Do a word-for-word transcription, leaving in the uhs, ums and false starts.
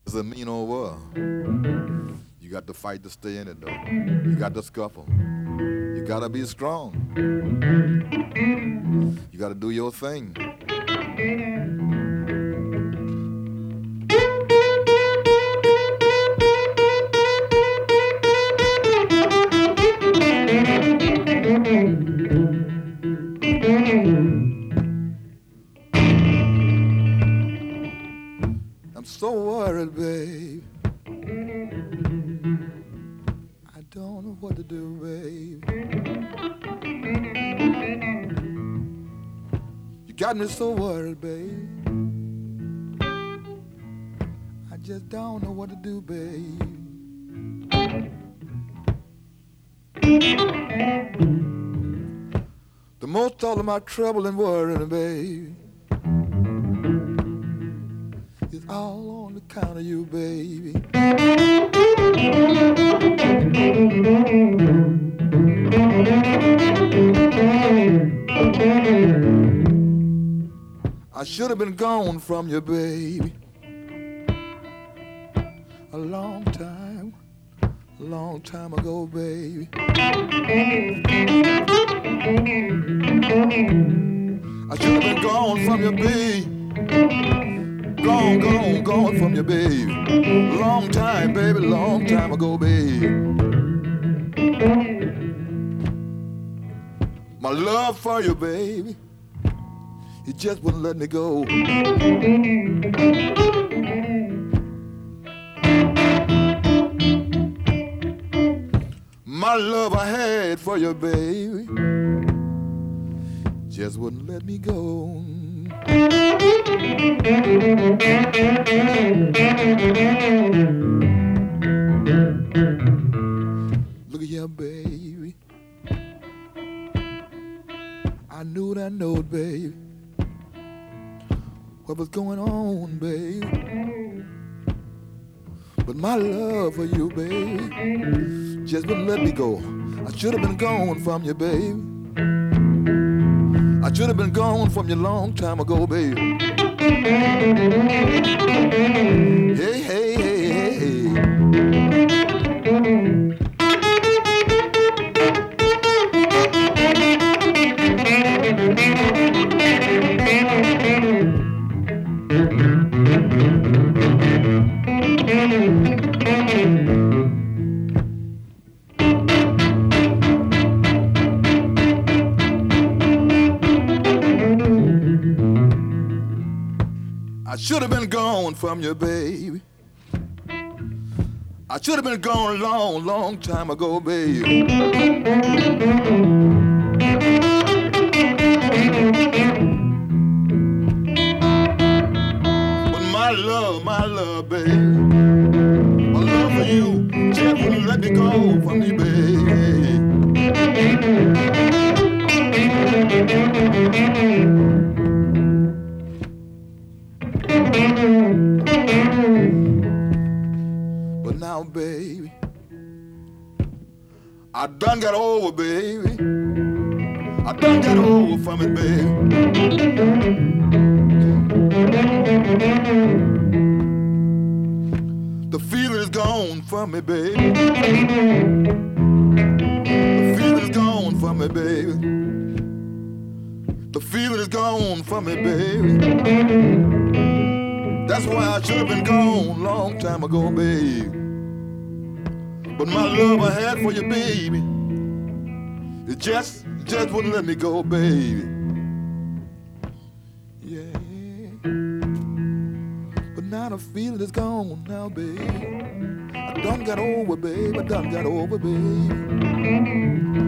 It's a mean old world. You got to fight to stay in it, though. You got to scuffle. You got to be strong. You got to do your thing. I'm so worried, babe. I don't know what to do, babe. You got me so worried, babe. I just don't know what to do, babe. The most all of my trouble and worrying, babe, is all on account of you, baby. I should have been gone from you, baby, a long time, a long time ago, baby. I should have been gone from you, baby. Gone, gone, gone from you, baby. Long time, baby, long time ago, baby. My love for you, baby, it just wouldn't let me go. My love I had for you, baby, just wouldn't let me go. Look at here, baby. I knew that note, baby. What was going on, baby? But my love for you, baby, just wouldn't let me go. I should have been gone from you, baby. I should have been gone from you a long time ago, baby. Hey, hey, hey, hey, hey. I should have been gone from you, baby. I should have been gone a long, long time ago, baby. But my love, my love, baby, my love for you just wouldn't let me go from me, baby. But now, baby, I done got over, baby. I done got over from it, baby. The feeling is gone from me, baby. The feeling is gone from me, baby. The feeling is gone from me, baby. That's why I should have been gone long time ago, baby. But my love I had for you, baby, it just, just wouldn't let me go, baby. Yeah. But now the feeling is gone now, baby. I done got over, baby. I done got over, baby.